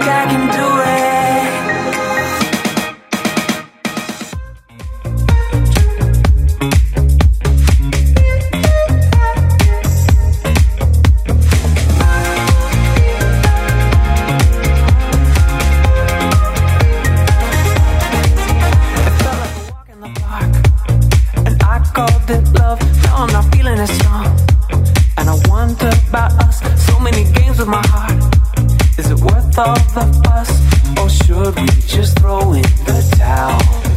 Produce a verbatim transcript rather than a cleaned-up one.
I can do it. It felt like a walk in the park, and I called it love. Now I'm not feeling as strong, and I wonder about us. So many games with my heart. Is it worth all the fuss, or should we just throw in the towel?